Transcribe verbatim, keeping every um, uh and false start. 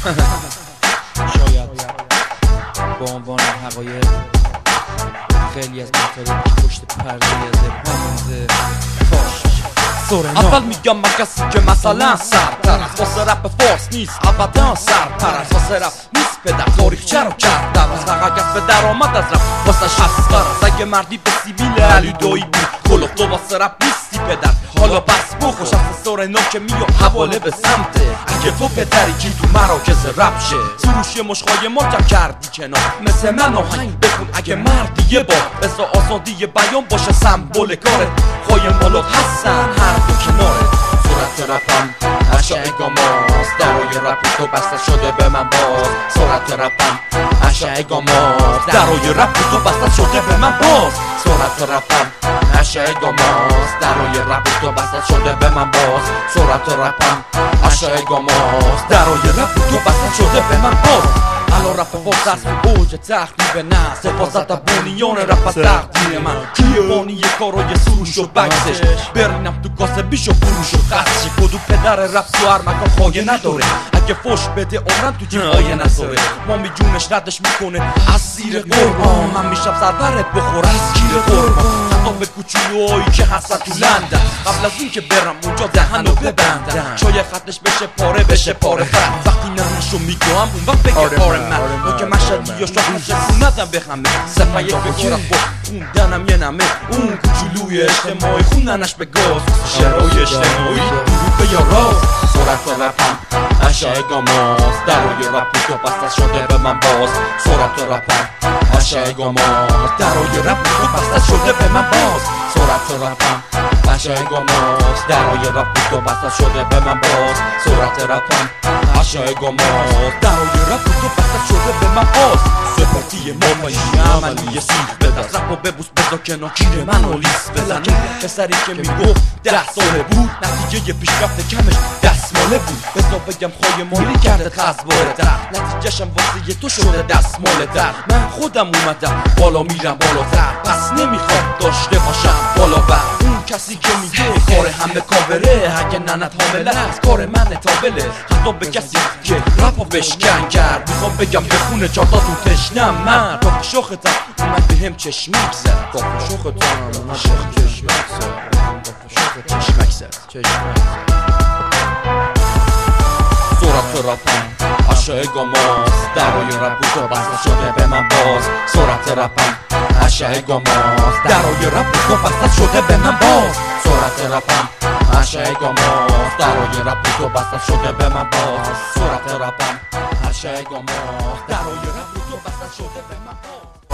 شاید به عنوان حقایق خیلی از مطالب پشت پرده زبان فاش اول میگم من کسی که مثلا سرتر است واسه رپ فارس نیست ابدا سرتر است واسه رپ نیست پدر تاریخ چرا کردم از فقط کسب درآمد از رپ واسه شخص است اگه مردی به سیبیل علی دایی بود کلوف تو واسه رپ نیستی پدر حالا بس بخوش از سورنا که میو حواله به سمته اگه تو پدری که تو مراکز رپ شه فروش مشقای ما جمع کردی کنار مثل من آهنگ بخون اگه مردی یه بار بزا آزادی بیان باشه سمبل کاره خواهی مالات هستن هر دو کناره صورت رپم اشعه گاماست درای رپ تو بسته شده به من باز صورت رپم اشعه گاماست درای رپ تو بسته شده به من باز صورت رپم اشعه گاماست درای رپ تو بسته شده به من باز صورت رپم اشعه گاماست درای رپ تو بسته شده به من باز الان رپ فارس است اوج تخریب نه سپاست بنیان رپ از تقدیر من کیه بانی کارای سروش و بکسش برینم تو کاسه بیش و فروش و خرچ کدو پدر رپ تو هر مکان خواهی نداره اگه فش بده عمرم تو جیم آیه نذاره مامی جونش ردش میکنه از سیر قربان من میشم سربرت بخور از گیر قربان حتی به کوچولوهایی که هستن تو لندن قبل از این که برم اونجا دهنو ببندن شاید خطش بشه پاره بشه پاره خط وقتی ننشو میگم اون وقت بگه پاره من تو که مشهدی یا شاخش خوندم بخمه سپه یک بگارم با خوندنم یه نمه اون کوچولوی اجتماعی خوندنش به گاز شرای اجتماعی دروب به یا راز صورت رپم اشعه گاماست درای رپ تو بسته شده به من باز صورت رپم اشعه گاماست درای رپ تو بسته شده به من باز صورت رپم اشعه گاماست درای رپ تو بسته شده به من باز صورت رپم اشعه گاماست درای رپ تو بسته شده به من باز سپاتی ما باشی عملی سیخ به دست رپ و ببوس بزا کنار کیر من و لیس بزن پسری که میگفت ده ساله بود نتیجه پیشرفت کمش دستماله بود بزا بگم خواهی مالی کرده خزباره در نتیجهشم واسه تو شده دستماله در من خودم اومدم بالا میرم بالاتر پس نمیخوام داشته باشم بالا بر اون کسی که میگه کار همه کاوره اگه ننت حامله است کار من تابله حتی به کسی که رپا بشکن کرد میخوام بگم بخونه چارتاتون تشنم من تا شاختم اومد به هم چشمک زد تا شاختم اومد به چشمک زد تا چشمک زد صورت رپم اشعه گاماست درای رپ تو بسته شده به من باز صورت رپم اشعه گاماست درای رپ تو بسته شده به من باز صورت رپم اشعه گاماست درای رپ تو بسته شده به من باز صورت رپم اشعه گاماست درای رپ تو بسته شده به من باز